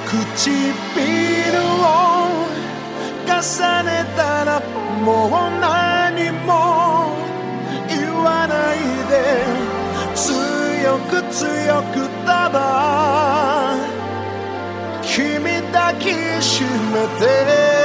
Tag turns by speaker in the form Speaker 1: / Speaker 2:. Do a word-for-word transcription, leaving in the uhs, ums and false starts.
Speaker 1: 唇を重ねたらもう何も言わないで強く強くただ君抱きしめて